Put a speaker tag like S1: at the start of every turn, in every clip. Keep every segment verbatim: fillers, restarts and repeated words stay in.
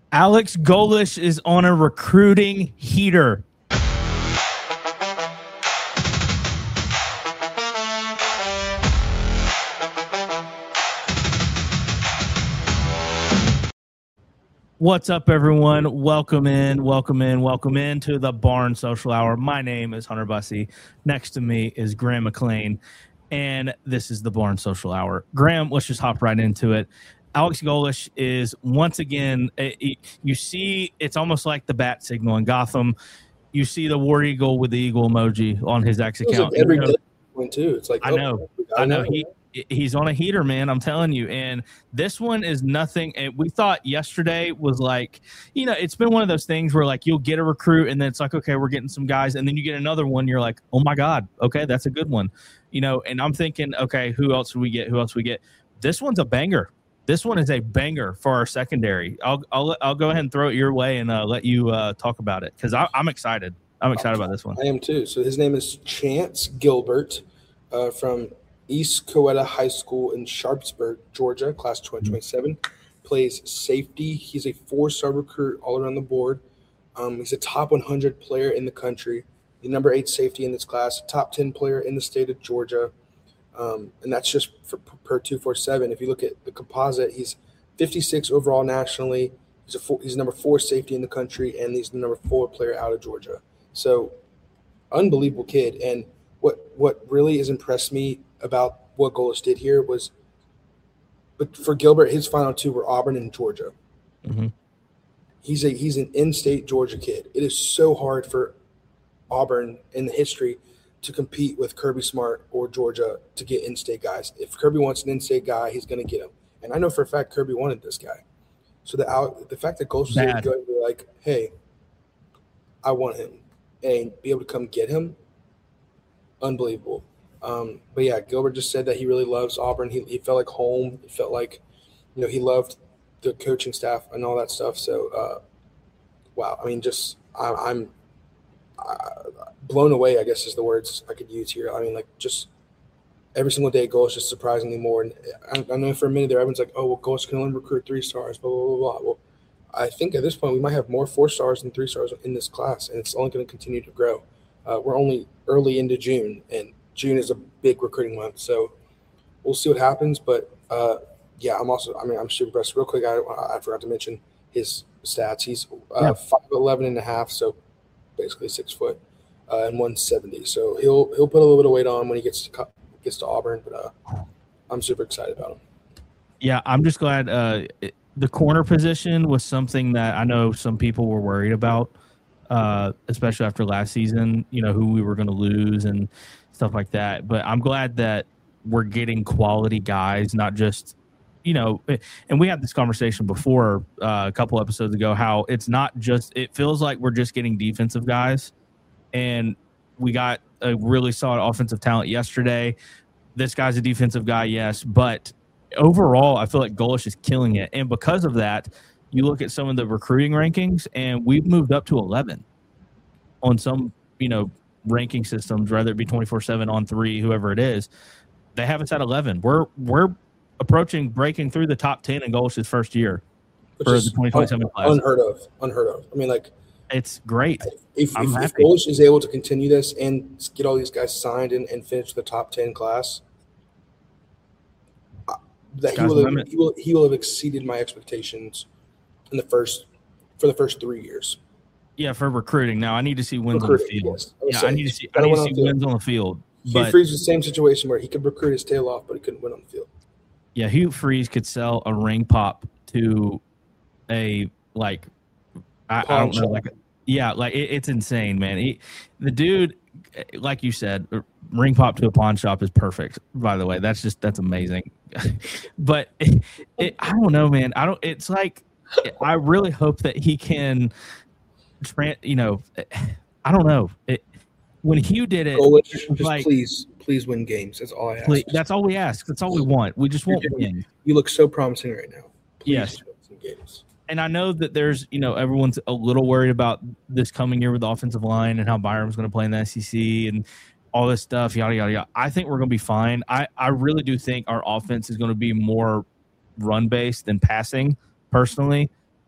S1: Alex Golesh is on a recruiting heater. What's up, everyone? Welcome in, welcome in, welcome in to the Barn Social Hour. My name is Hunter Bussey. Next to me is Graham McLean, and this is the Barn Social Hour. Graham, let's just hop right into it. Alex Golesh is once again, you see, it's almost like the bat signal in Gotham. You see the war eagle with the eagle emoji on his X account.
S2: Like every you know, day too. It's like
S1: I know, oh, I know. He he's on a heater, man. I'm telling you. And this one is nothing. And we thought yesterday was like, you know, it's been one of those things where like you'll get a recruit, and then it's like, okay, we're getting some guys, and then you get another one. You're like, oh my god, okay, that's a good one, you know. And I'm thinking, okay, who else do we get? Who else we get? This one's a banger. This one is a banger for our secondary. I'll I'll I'll go ahead and throw it your way and uh, let you uh, talk about it because I'm excited. I'm excited about this one.
S2: I am too. So his name is Chance Gilbert uh, from East Coweta High School in Sharpsburg, Georgia, class twenty twenty-seven. Mm-hmm. Plays safety. He's a four-star recruit all around the board. Um, he's a top one hundred player in the country, the number eight safety in this class, top ten player in the state of Georgia. Um, and that's just for, per two forty-seven. If you look at the composite, he's fifty-six overall nationally. He's a four, he's number four safety in the country, and he's the number four player out of Georgia. So, unbelievable kid. And what what really has impressed me about what Golesh did here was, but for Gilbert, his final two were Auburn and Georgia. Mm-hmm. He's a he's an in-state Georgia kid. It is so hard for Auburn in the history to compete with Kirby Smart or Georgia to get in-state guys. If Kirby wants an in-state guy, he's going to get him. And I know for a fact Kirby wanted this guy. So the out, the fact that Golesh was able to go and be like, hey, I want him, and be able to come get him, unbelievable. Um, but, yeah, Gilbert just said that he really loves Auburn. He, he felt like home. He felt like, you know, he loved the coaching staff and all that stuff. So, uh, wow, I mean, just I, I'm – Uh, blown away, I guess is the words I could use here. I mean, like, just every single day, Golesh is surprisingly more. And I, I know for a minute there, everyone's like, oh, well, Golesh can only recruit three stars, blah, blah, blah, blah. Well, I think at this point we might have more four stars than three stars in this class, and it's only going to continue to grow. Uh, we're only early into June, and June is a big recruiting month, so we'll see what happens. But, uh, yeah, I'm also – I mean, I'm super impressed. Real quick, I, I forgot to mention his stats. He's uh, yeah. five eleven and a half, so – basically six foot uh, and one seventy. So he'll he'll put a little bit of weight on when he gets to gets to Auburn. But uh, I'm super excited about him.
S1: Yeah, I'm just glad uh, it, the corner position was something that I know some people were worried about, uh, especially after last season. You know, who we were going to lose and stuff like that. But I'm glad that we're getting quality guys, not just. You know, and we had this conversation before uh, a couple episodes ago, how it's not just, it feels like we're just getting defensive guys, and we got a really solid offensive talent yesterday. This guy's a defensive guy, yes, but overall, I feel like Golesh is killing it. And because of that, you look at some of the recruiting rankings, and we've moved up to eleven on some, you know, ranking systems, whether it be twenty-four seven on three, whoever it is. They have us at eleven. We're, we're, approaching breaking through the top ten in Golesh's first year
S2: Which
S1: for
S2: is
S1: the twenty twenty-seven
S2: un-
S1: class.
S2: Unheard of. Unheard of. I mean, like,
S1: it's great.
S2: If, if, if Golesh is able to continue this and get all these guys signed and, and finish the top ten class, uh, that he will, have, he will he will have exceeded my expectations in the first for the first three years.
S1: Yeah, for recruiting. Now I need to see wins recruiting, on the field.
S2: Yes.
S1: Yeah,
S2: saying,
S1: I need to see I need to see wins on the field.
S2: Hugh Freeze was the same situation where he could recruit his tail off, but he couldn't win on the field.
S1: Yeah, Hugh Freeze could sell a ring pop to a like I, I don't know, like a, yeah, like it, it's insane, man. He, the dude, like you said, ring pop to a pawn shop is perfect. By the way, that's just that's amazing. But it, it, I don't know, man. I don't. It's like I really hope that he can, you know, I don't know. It, when Hugh did it,
S2: Golesh, just like, please, please win games. That's all I ask.
S1: Please, that's all we ask. That's all we want. We just want win.
S2: You look so promising right now. Please
S1: yes.
S2: win some games.
S1: And I know that there's, you know, everyone's a little worried about this coming year with the offensive line and how Byram's going to play in the S E C and all this stuff, yada, yada, yada. I think we're going to be fine. I, I really do think our offense is going to be more run-based than passing, personally.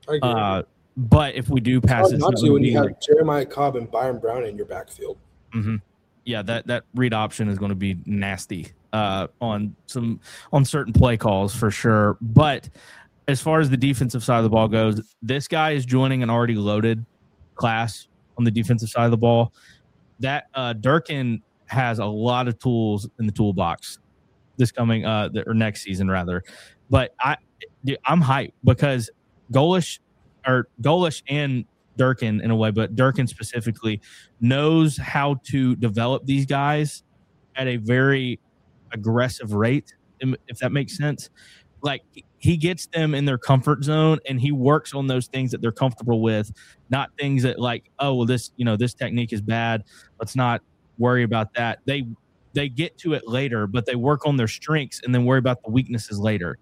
S2: I agree.
S1: Uh, but if we do pass,
S2: it's
S1: it's
S2: not
S1: not
S2: to when
S1: be
S2: you have
S1: like,
S2: Jeremiah Cobb and Byron Brown in your backfield.
S1: Mm-hmm. Yeah, that that read option is going to be nasty uh, on some on certain play calls for sure. But as far as the defensive side of the ball goes, this guy is joining an already loaded class on the defensive side of the ball. That uh, Durkin has a lot of tools in the toolbox this coming uh, or next season rather. But I I'm hyped because Golish or Golish and Durkin in a way, but Durkin specifically knows how to develop these guys at a very aggressive rate, if that makes sense. Like he gets them in their comfort zone and he works on those things that they're comfortable with, not things that like, oh, well, this, you know, this technique is bad. Let's not worry about that. They, they get to it later, but they work on their strengths and then worry about the weaknesses later.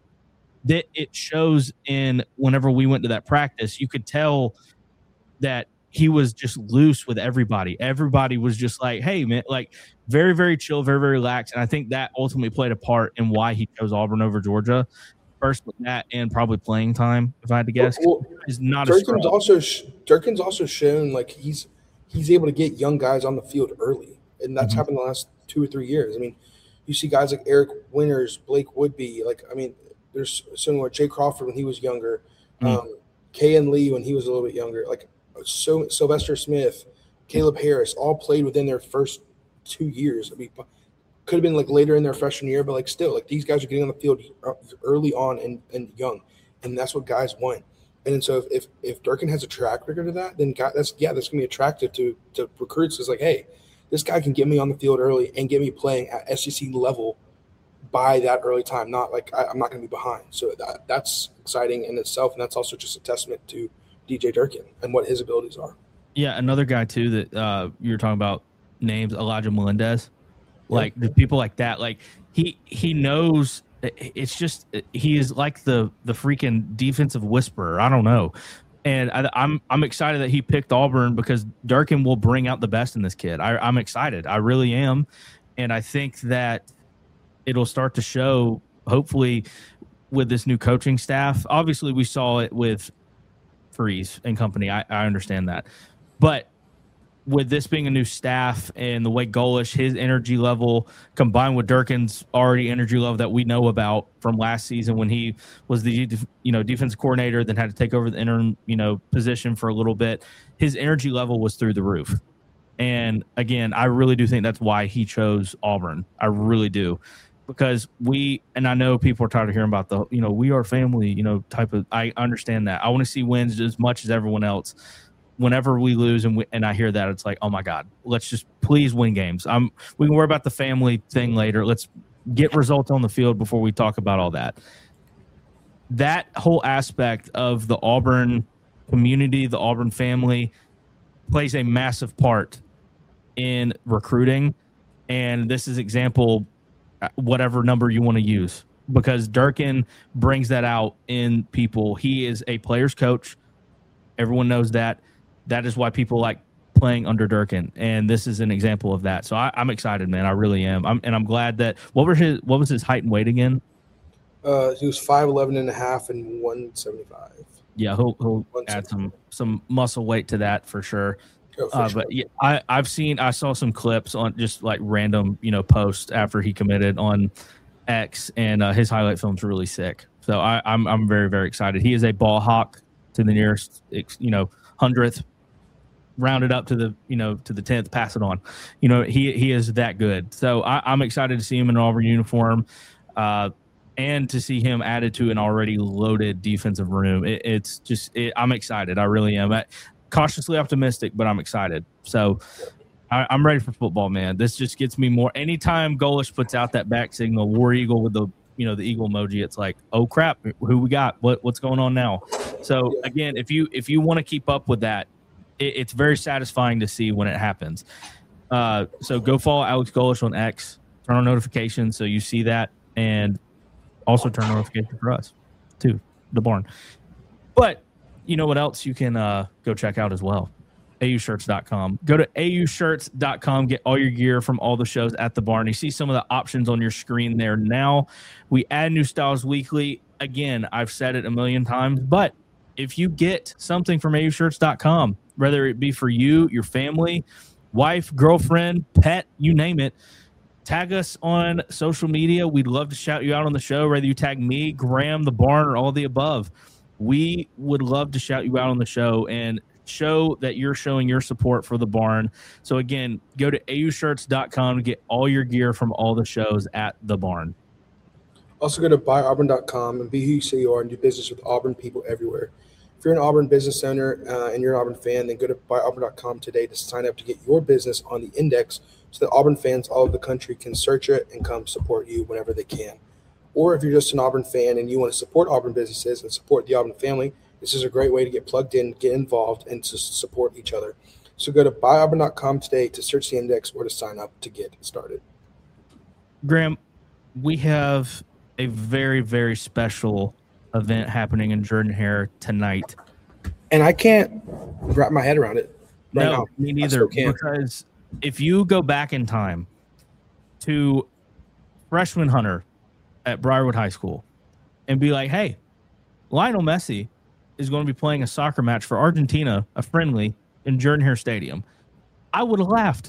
S1: That it shows in whenever we went to that practice, you could tell that he was just loose with everybody. Everybody was just like, hey, man, like very, very chill, very, very relaxed. And I think that ultimately played a part in why he chose Auburn over Georgia. First with that and probably playing time, if I had to guess.
S2: Well,
S1: is not
S2: Durkin's
S1: a
S2: also Durkin's also shown like he's he's able to get young guys on the field early. And that's mm-hmm. happened the last two or three years. I mean, you see guys like Eric Winters, Blake Woodby, like, I mean, there's similar Jay Crawford when he was younger, mm-hmm. um, Kayan Lee when he was a little bit younger, like so Sylvester Smith, Caleb Harris, all played within their first two years. I mean, could have been like later in their freshman year, but like still, like these guys are getting on the field early on and, and young, and that's what guys want. And so if if, if Durkin has a track record of that, then God, that's yeah, that's gonna be attractive to to recruits. It's like, hey, this guy can get me on the field early and get me playing at S E C level by that early time. Not like I, I'm not gonna be behind. So that that's exciting in itself, and that's also just a testament to D J Durkin and what his abilities are.
S1: Yeah, another guy too that uh, you were talking about names, Elijah Melendez. Like yeah. the people like that, like he he knows. It's just he is like the the freaking defensive whisperer. I don't know, and I, I'm I'm excited that he picked Auburn because Durkin will bring out the best in this kid. I, I'm excited, I really am, and I think that it'll start to show. Hopefully, with this new coaching staff. Obviously, we saw it with Freeze and company. I, I understand that, but with this being a new staff and the way Golish, his energy level combined with Durkin's already energy level that we know about from last season when he was the you know defensive coordinator, then had to take over the interim you know position for a little bit, his energy level was through the roof. And again, I really do think that's why he chose Auburn. I really do, because we and I know people are tired of hearing about the you know we are family you know type of. I understand that. I want to see wins as much as everyone else. Whenever we lose and we, and I hear that, it's like, oh my God, let's just please win games. I'm we can worry about the family thing later. Let's get results on the field before we talk about all that. That whole aspect of the Auburn community, the Auburn family, plays a massive part in recruiting. And this is example, whatever number you want to use, because Durkin brings that out in people. He is a player's coach. Everyone knows that. That is why people like playing under Durkin, and this is an example of that. So I, I'm excited, man. I really am. I'm, and I'm glad that what were his what was his height and weight again?
S2: Uh, he was five eleven and a half and one seventy-five.
S1: Yeah, he'll he'll add some some muscle weight to that for sure.
S2: Oh, for
S1: uh,
S2: sure.
S1: But yeah, I I've seen I saw some clips on just like random you know posts after he committed on X, and uh, his highlight film's really sick. So I, I'm I'm very very excited. He is a ball hawk to the nearest you know hundredth. Round it up to the you know to the tenth, pass it on. You know he he is that good. So I, I'm excited to see him in an Auburn uniform, uh, and to see him added to an already loaded defensive room. It, it's just it, I'm excited. I really am. I, cautiously optimistic, but I'm excited. So I, I'm ready for football, man. This just gets me more. Anytime Golish puts out that back signal, War Eagle with the you know the eagle emoji, it's like, oh crap, who we got? What what's going on now? So again, if you if you want to keep up with that. It's very satisfying to see when it happens. Uh, so go follow Alex Golish on X. Turn on notifications so you see that, and also turn on notifications for us too, the barn. But you know what else you can uh, go check out as well? A U shirts dot com. Go to A U shirts dot com. Get all your gear from all the shows at the barn. You see some of the options on your screen there now. We add new styles weekly. Again, I've said it a million times, but if you get something from A U shirts dot com, whether it be for you, your family, wife, girlfriend, pet, you name it, tag us on social media. We'd love to shout you out on the show, whether you tag me, Graham, the barn, or all the above. We would love to shout you out on the show and show that you're showing your support for the barn. So again, go to A U shirts dot com to get all your gear from all the shows at the barn.
S2: Also go to buy auburn dot com and be who you say you are and do business with Auburn people everywhere. If you're an Auburn business owner uh, and you're an Auburn fan, then go to buy auburn dot com today to sign up to get your business on the index so that Auburn fans all over the country can search it and come support you whenever they can. Or if you're just an Auburn fan and you want to support Auburn businesses and support the Auburn family, this is a great way to get plugged in, get involved, and to support each other. So go to buy auburn dot com today to search the index or to sign up to get started.
S1: Graham, we have a very, very special event happening in Jordan-Hare tonight.
S2: And I can't wrap my head around it right
S1: no,
S2: now.
S1: Me neither. Because if you go back in time to freshman Hunter at Briarwood High School and be like, hey, Lionel Messi is going to be playing a soccer match for Argentina, a friendly, in Jordan-Hare Stadium, I would have laughed.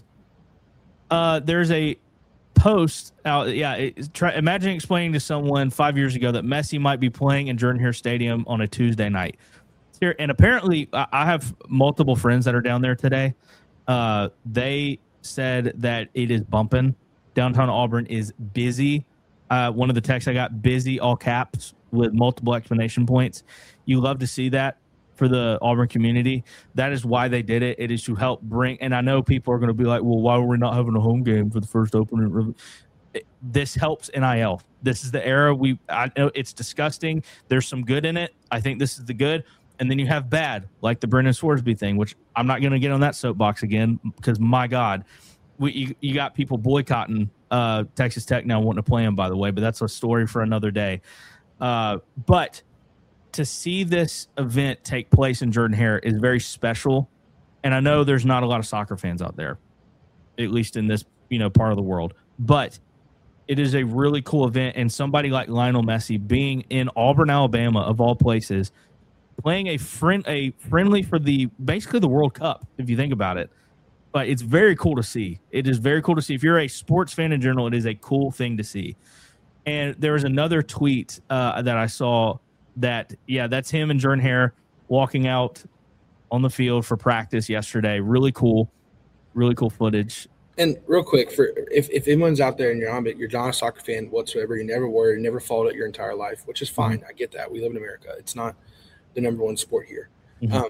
S1: Uh, there's a post out. Yeah, it, try, imagine explaining to someone five years ago that Messi might be playing in Jordan-Hare Stadium on a Tuesday night. Here, and apparently, I, I have multiple friends that are down there today. Uh, they said that it is bumping. Downtown Auburn is busy. Uh, one of the texts I got, busy, all caps, with multiple exclamation points. You love to see that for the Auburn community. That is why they did it. It is to help bring, and I know people are going to be like, well, why were we not having a home game for the first opening? This helps N I L. This is the era we, I know it's disgusting. There's some good in it. I think this is the good. And then you have bad, like the Brendan Sworsby thing, which I'm not going to get on that soapbox again because, my God, we you, you got people boycotting uh, Texas Tech now wanting to play them, by the way, but that's a story for another day. Uh, but to see this event take place in Jordan-Hare is very special. And I know there's not a lot of soccer fans out there, at least in this, you know, part of the world, but it is a really cool event. And somebody like Lionel Messi being in Auburn, Alabama, of all places, playing a friend, a friendly for the, basically the World Cup, if you think about it. But it's very cool to see. It is very cool to see. If you're a sports fan in general, it is a cool thing to see. And there was another tweet uh, that I saw that, yeah, that's him and Jordan-Hare walking out on the field for practice yesterday. Really cool. Really cool footage.
S2: And real quick, for if, if anyone's out there and you're not, you're not a soccer fan whatsoever, you never were, you never followed it your entire life, which is fine. Mm-hmm. I get that. We live in America. It's not the number one sport here. Mm-hmm. Um,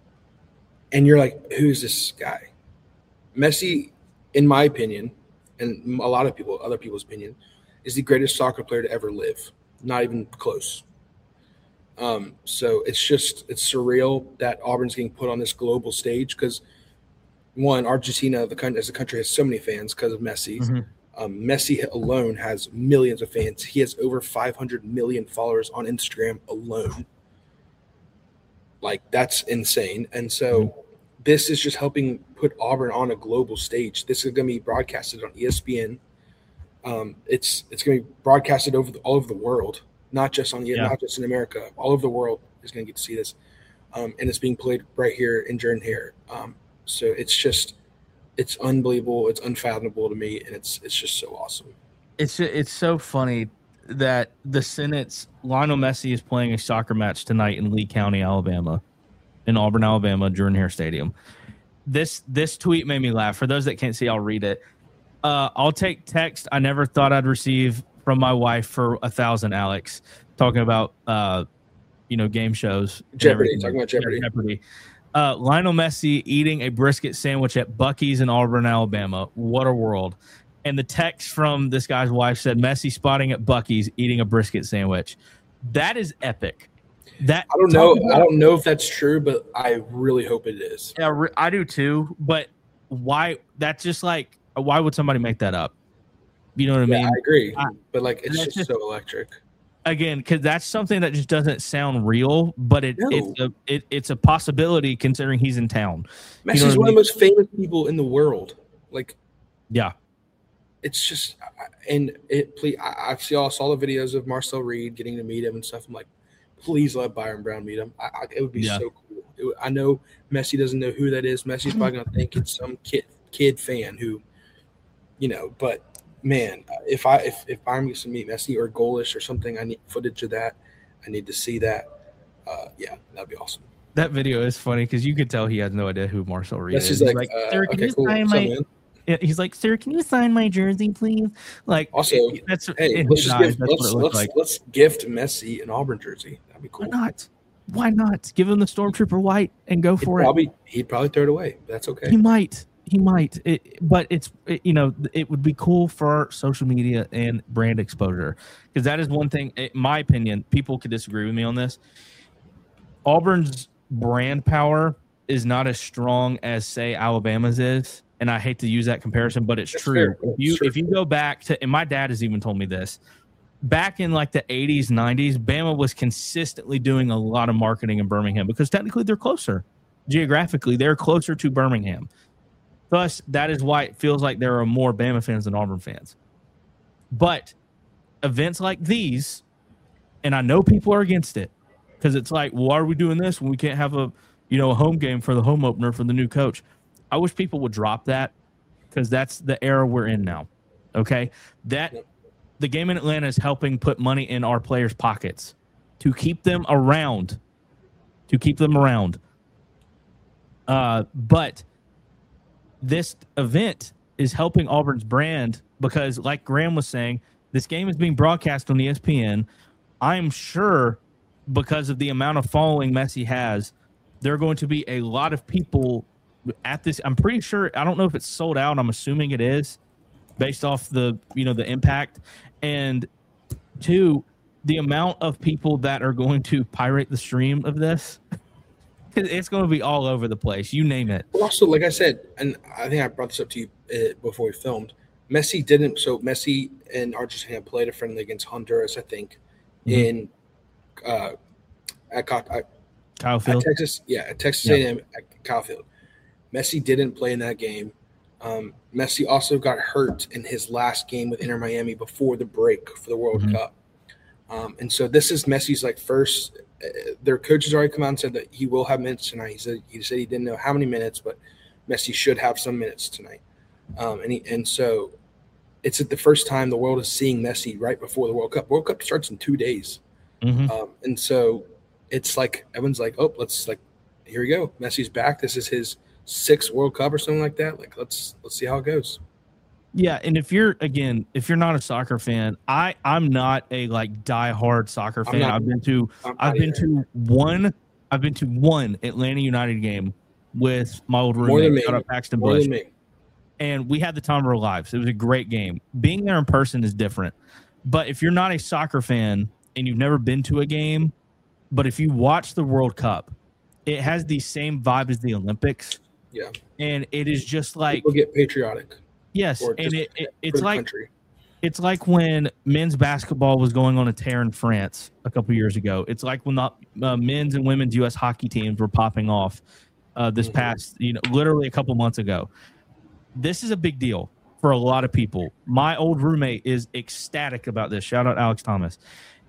S2: and you're like, who's this guy? Messi, in my opinion, and a lot of people, other people's opinion, is the greatest soccer player to ever live. Not even close. Um, so it's just, it's surreal that Auburn's getting put on this global stage because, one, Argentina, the country, as a country, has so many fans because of Messi. Mm-hmm. Um, Messi alone has millions of fans. He has over five hundred million followers on Instagram alone. Like, that's insane. And so mm-hmm. this is just helping put Auburn on a global stage. This is going to be broadcasted on E S P N. Um, it's it's going to be broadcasted over the, all over the world, not just on yeah. not just in America. All over the world is going to get to see this, um, and it's being played right here in Jordan-Hare. Um, so it's just it's unbelievable. It's unfathomable to me, and it's it's just so awesome.
S1: It's it's so funny that the Senate's Lionel Messi is playing a soccer match tonight in Lee County, Alabama, in Auburn, Alabama, Jordan-Hare Stadium. This this tweet made me laugh. For those that can't see, I'll read it. Uh, I'll take text I never thought I'd receive from my wife for a thousand, Alex, talking about, uh, you know, game shows.
S2: Jeopardy, talking about Jeopardy.
S1: Yeah, Jeopardy. Uh, Lionel Messi eating a brisket sandwich at Buc-ee's in Auburn, Alabama. What a world. And the text from this guy's wife said, Messi spotting at Buc-ee's eating a brisket sandwich. That is epic. That
S2: I don't know. About, I don't know if that's true, but I really hope it is.
S1: Yeah, I do too. But why? That's just like, why would somebody make that up? You know what I
S2: yeah,
S1: mean?
S2: I agree. I, but like, it's just, just so electric.
S1: Again, because that's something that just doesn't sound real, but it, no. it's a it, it's a possibility considering he's in town.
S2: Messi's
S1: you know
S2: one I mean? of the most famous people in the world. Like,
S1: yeah,
S2: it's just, and it. Please, I, I saw saw the videos of Marcel Reed getting to meet him and stuff. I'm like, Please let Byron Brown meet him. I, I, it would be
S1: Yeah.
S2: so cool. It would, I know Messi doesn't know who that is. Messi's probably going to think it's some kid kid fan who, you know. But man, if I if if Byron gets to meet Messi or Goalish or something, I need footage of that. I need to see that. Uh, yeah, that'd be awesome.
S1: That video is funny because you could tell he has no idea who Marcel Reed is.
S2: He's
S1: He's
S2: like,
S1: like,
S2: uh,
S1: sir, can
S2: okay,
S1: you
S2: cool.
S1: sign
S2: What's up,
S1: my?
S2: man?
S1: Yeah, he's like, sir, can you sign my jersey, please? Like,
S2: Also,
S1: that's
S2: hey,
S1: in
S2: let's
S1: his
S2: just
S1: eyes,
S2: give
S1: that's
S2: let's
S1: what it looks
S2: let's
S1: like.
S2: let's gift Messi an Auburn jersey. That'd be cool.
S1: Why not? Why not? Give him the Stormtrooper white and go
S2: He'd
S1: for
S2: probably
S1: it.
S2: he'd probably throw it away. That's okay.
S1: He might. He might. It, but it's it, you know it would be cool for social media and brand exposure because that is one thing. In my opinion, people could disagree with me on this. Auburn's brand power is not as strong as say Alabama's is, and I hate to use that comparison, but it's
S2: That's
S1: true.
S2: fair.
S1: If you
S2: Sure.
S1: if you go back to, and my dad has even told me this, back in like the eighties, nineties, Bama was consistently doing a lot of marketing in Birmingham because technically they're closer geographically. They're closer to Birmingham. Thus, that is why it feels like there are more Bama fans than Auburn fans. But events like these, and I know people are against it because it's like, well, why are we doing this when we can't have a, you know, a home game for the home opener for the new coach? I wish people would drop that because that's the era we're in now. Okay, that the game in Atlanta is helping put money in our players' pockets to keep them around, to keep them around. Uh, but this event is helping Auburn's brand because, like Graham was saying, this game is being broadcast on E S P N. I'm sure because of the amount of following Messi has, there are going to be a lot of people at this. I'm pretty sure. I don't know if it's sold out. I'm assuming it is based off the, you know, the impact. And two, the amount of people that are going to pirate the stream of this, it's going to be all over the place. You name it.
S2: Well, also, like I said, and I think I brought this up to you uh, before we filmed, Messi didn't. So Messi and Argentina played a friendly against Honduras, I think, mm-hmm. in uh, at, at,
S1: Kyle Field.
S2: at Texas. Yeah, at Texas
S1: yeah.
S2: A and M at Kyle Field. Messi didn't play in that game. Um, Messi also got hurt in his last game with Inter Miami before the break for the World mm-hmm. Cup. Um, and so this is Messi's like first. Uh, their coaches already come out and said that he will have minutes tonight. He said he said he didn't know how many minutes, but Messi should have some minutes tonight. Um, and he, and so it's the first time the world is seeing Messi right before the World Cup. World Cup starts in two days, mm-hmm. um, and so it's like everyone's like, oh, let's like here we go. Messi's back. This is his sixth World Cup or something like that. Like let's let's see how it goes.
S1: Yeah, and if you're again, if you're not a soccer fan, I I'm not a like diehard soccer fan. Not, I've been to I've been either. to one I've been to one Atlanta United game with my old roommate, shout out Paxton
S2: More
S1: Bush, and we had the time of our lives. It was a great game. Being there in person is different, but if you're not a soccer fan and you've never been to a game, but if you watch the World Cup, it has the same vibe as the Olympics.
S2: Yeah,
S1: and it is just like
S2: people get patriotic.
S1: Yes, and it, it, it's like
S2: country.
S1: It's like when men's basketball was going on a tear in France a couple years ago. It's like when the uh, men's and women's U S hockey teams were popping off uh, this mm-hmm. past, you know, literally a couple months ago. This is a big deal for a lot of people. My old roommate is ecstatic about this. Shout out Alex Thomas.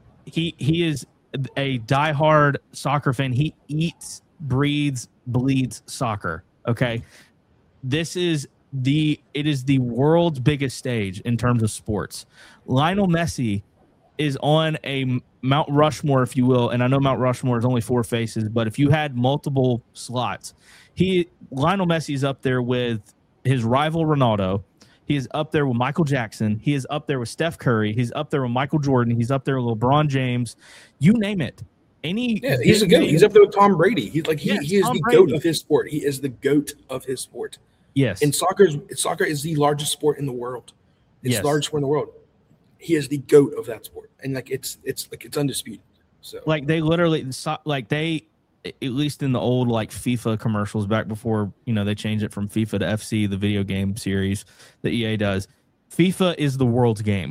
S1: He he is a diehard soccer fan. He eats, breathes, bleeds soccer. Okay, this is. The it is the world's biggest stage in terms of sports. Lionel Messi is on a Mount Rushmore, if you will, and I know Mount Rushmore is only four faces, but if you had multiple slots, he Lionel Messi is up there with his rival Ronaldo. He is up there with Michael Jackson. He is up there with Steph Curry. He's up there with Michael Jordan. He's up there with LeBron James. You name it. Any
S2: yeah, he's a goat. He's up there with Tom Brady. He's like he,
S1: yes,
S2: he is
S1: Tom
S2: the
S1: Brady.
S2: goat of his sport. He is the goat of his sport.
S1: Yes.
S2: And soccer, soccer is the largest sport in the world. It's
S1: yes.
S2: the largest sport in the world. He is the GOAT of that sport. And like it's it's like it's undisputed. So
S1: like they literally like they at least in the old like FIFA commercials back before, you know, they changed it from FIFA to F C, the video game series that E A does. FIFA is the world's game.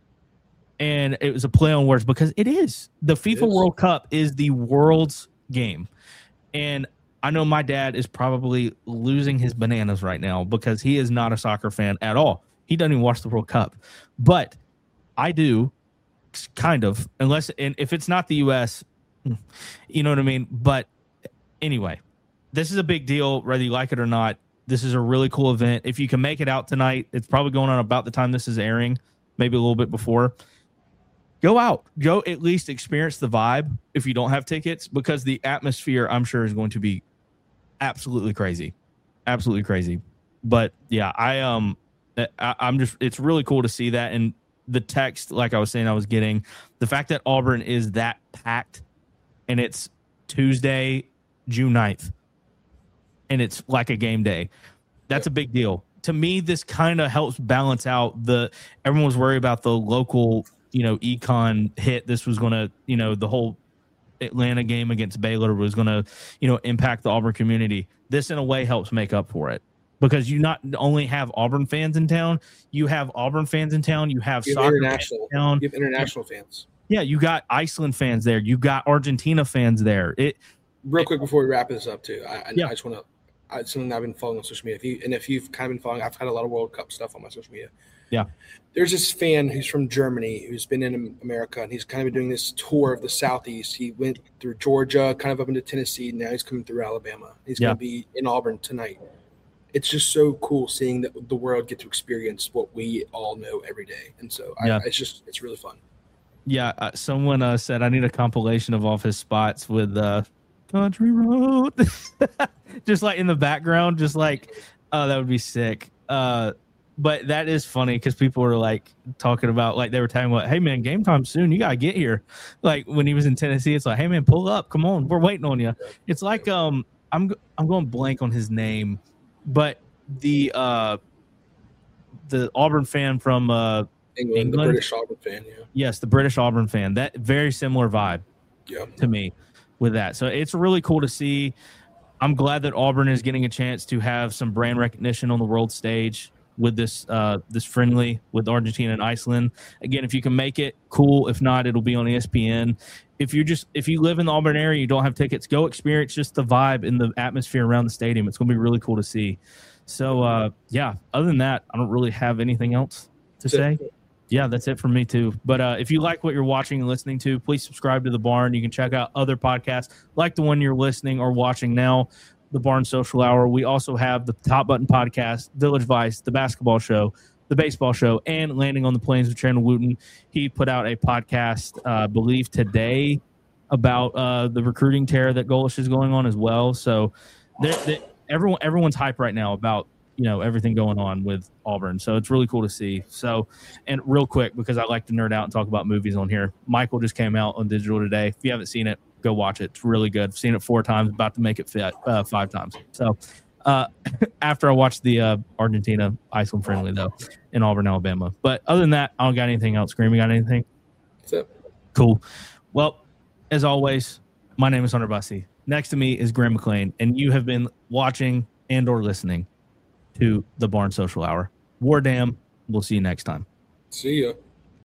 S1: And it was a play on words because it is. The FIFA is. World Cup is the world's game. And I know my dad is probably losing his bananas right now because he is not a soccer fan at all. He doesn't even watch the World Cup. But I do, kind of, unless and if it's not the U S, You know what I mean? But anyway, this is a big deal, whether you like it or not. This is a really cool event. If you can make it out tonight, it's probably going on about the time this is airing, maybe a little bit before. Go out. Go at least experience the vibe if you don't have tickets, because the atmosphere, I'm sure, is going to be absolutely crazy. Absolutely crazy. But yeah, I um I, I'm just it's really cool to see that. And the text, like I was saying, I was getting the fact that Auburn is that packed, and it's Tuesday, June ninth, and it's like a game day. That's a big deal. To me, this kind of helps balance out the everyone was worried about the local, you know, econ hit. This was going to, you know, the whole Atlanta game against Baylor was going to, you know, impact the Auburn community. This in a way helps make up for it, because you not only have Auburn fans in town, you have Auburn fans in town, you have
S2: you have
S1: soccer
S2: international,
S1: fans in town.
S2: You have international fans.
S1: Yeah, you got Iceland fans there. You got Argentina fans there. It
S2: real quick before we wrap this up too. I,
S1: yeah.
S2: I just want to. It's something I've been following on social media. If you and if you've kind of been following, I've had a lot of World Cup stuff on my social media.
S1: Yeah.
S2: There's this fan who's from Germany who's been in America, and he's kind of been doing this tour of the Southeast. He went through Georgia, kind of up into Tennessee. Now he's coming through Alabama. He's
S1: yeah.
S2: going to be in Auburn tonight. It's just so cool seeing that the world get to experience what we all know every day. And so I,
S1: yeah.
S2: it's just, it's really fun.
S1: Yeah. Uh, someone uh, said, I need a compilation of all of his spots with uh, Country Road. Just like in the background, just like, oh, that would be sick. Uh, but that is funny because people were like talking about, like they were talking about, hey man, game time soon. You got to get here. Like when he was in Tennessee, it's like, hey man, pull up. Come on. We're waiting on you. It's like, um, I'm, I'm going blank on his name, but the, uh, the Auburn fan from, uh,
S2: England,
S1: England,
S2: the British Auburn fan. Yeah.
S1: Yes. The British Auburn fan, that very similar vibe
S2: yeah.
S1: to me with that. So it's really cool to see. I'm glad that Auburn is getting a chance to have some brand recognition on the world stage with this uh, this friendly with Argentina and Iceland. Again, if you can make it, cool. If not, it'll be on E S P N. If you just if you live in the Auburn area, you don't have tickets, go experience just the vibe and the atmosphere around the stadium. It's going to be really cool to see. So uh, yeah, other than that, I don't really have anything else to say. Yeah, that's it for me too. But uh, if you like what you're watching and listening to, please subscribe to The Barn. You can check out other podcasts like the one you're listening or watching now, The Barn Social Hour. We also have the Top Button Podcast, Village Vice, The Basketball Show, The Baseball Show, and Landing on the Plains with Chandler Wooten. He put out a podcast, uh, I believe today, about uh, the recruiting tear that Golesh is going on as well. So they're, they're, everyone, everyone's hype right now about, you know, everything going on with Auburn. So it's really cool to see. So, and real quick, because I like to nerd out and talk about movies on here, Michael just came out on digital today. If you haven't seen it, go watch it. It's really good. I've seen it four times, about to make it fit uh, five times. So uh, after I watched the uh, Argentina Iceland friendly though in Auburn, Alabama. But other than that, I don't got anything else. Scream, you got anything?
S2: That's it.
S1: Cool. Well, as always, my name is Hunter Bussey. Next to me is Graham McLean, and you have been watching and or listening to The Barn Social Hour. War Dam. We'll see you next time.
S2: See ya.